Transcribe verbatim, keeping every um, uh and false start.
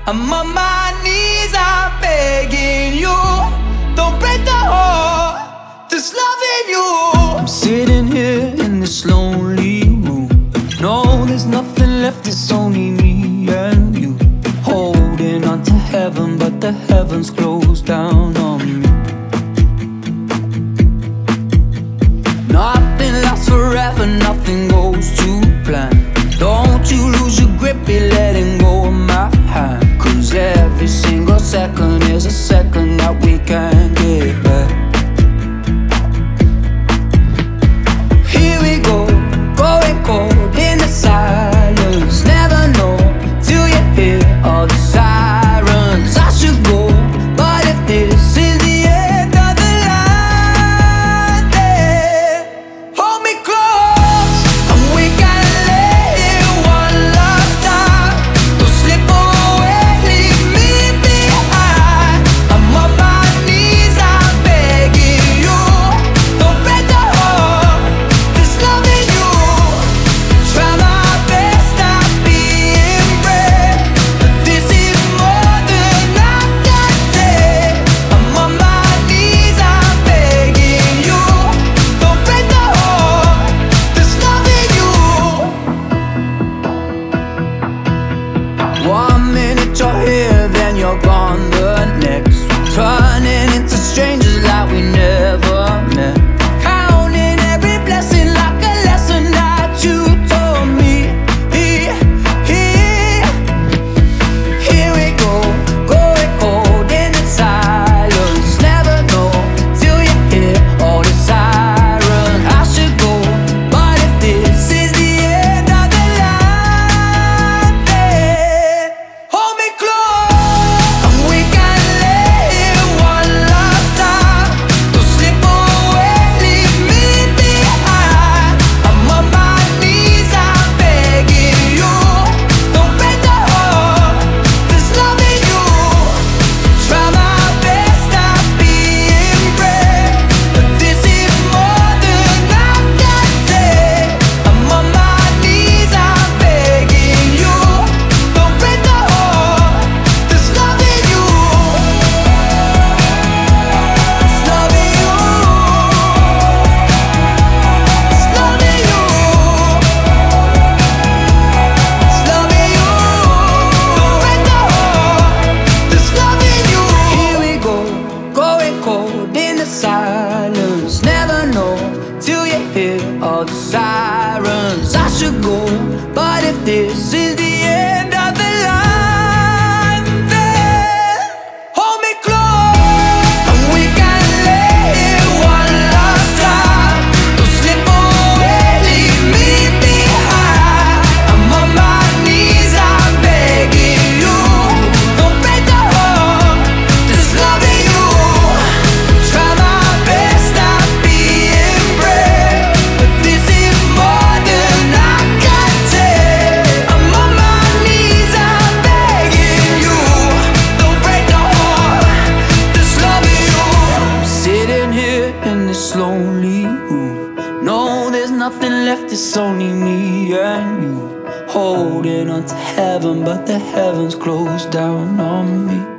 I'm on my knees, I'm begging you. Don't break the heart that's loving you. I'm sitting here in this lonely room. No, there's nothing left, it's only me and you. Holding on to heaven, but the heavens closed down on me. Nothing lasts forever, nothing goes to plan. Don't you lose your grip, be letting go of my hand. Cause every single second is a second that we can't get back. Here we go, going cold in the silence. Never know till you hear all the sirens. I should go, but if this is the end of the line, then hold me close, and we gotta let it one last time. Don't slip away, leave me behind. I'm on my knees, I'm begging you. Don't break the heart that's loving you. Try my best, not being brave, but this is more than I can take. I'm on my knees, I'm begging you. Don't break the heart that's loving you. One minute you're here, then you're gone the next. Turning into strangers like we never met. Counting every blessing like a lesson that you told me. Here, here, here we go, going cold in the silence. Never know till you hear all the sirens. I should go, but if this is the end of the line, then hold me close, and we gotta let it one last time. Don't slip away, leave me behind. I'm on my knees, I'm begging you. Don't break the heart that's loving you. Try my best, not being brave, but this is more than I can take. I'm on my knees, I'm begging you. Don't break the heart that's loving you. It's loving you. It's loving you. It's loving you. Don't break the heart that's loving you. Here we go, going cold in the silence. Never know till you hear all the sirens. I should go, but if this is the end of the line, then hold me close, and we gotta let it one last time. Don't slip away, leave me behind. I'm on my knees, I'm begging you. Don't break the heart that's loving you. Try my best, not being brave, but this is more than I can take. I'm on my knees, I'm begging you. Don't break the heart that's loving you. I'm sitting here in this lonely room. No, there's nothing left, it's only me and you. Holding on to heaven, but the heavens closed down on me.